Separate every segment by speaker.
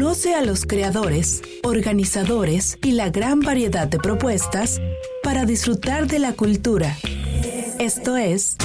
Speaker 1: Conoce a los creadores, organizadores y la gran variedad de propuestas para disfrutar de la cultura. Esto es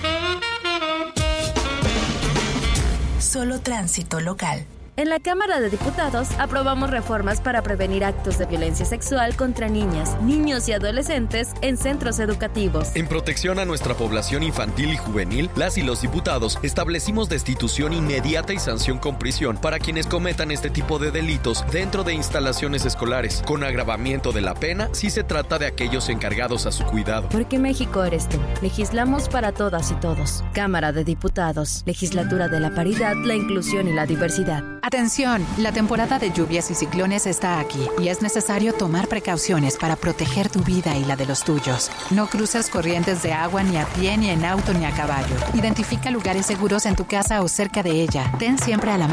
Speaker 1: Solo Tránsito Local.
Speaker 2: En la Cámara de Diputados aprobamos reformas para prevenir actos de violencia sexual contra niñas, niños y adolescentes en centros educativos.
Speaker 3: En protección a nuestra población infantil y juvenil, las y los diputados establecimos destitución inmediata y sanción con prisión para quienes cometan este tipo de delitos dentro de instalaciones escolares, con agravamiento de la pena si se trata de aquellos encargados a su cuidado.
Speaker 2: Porque México eres tú. Legislamos para todas y todos. Cámara de Diputados. Legislatura de la paridad, la inclusión y la diversidad.
Speaker 4: Atención, la temporada de lluvias y ciclones está aquí y es necesario tomar precauciones para proteger tu vida y la de los tuyos. No cruces corrientes de agua ni a pie, ni en auto, ni a caballo. Identifica lugares seguros en tu casa o cerca de ella. Ten siempre a la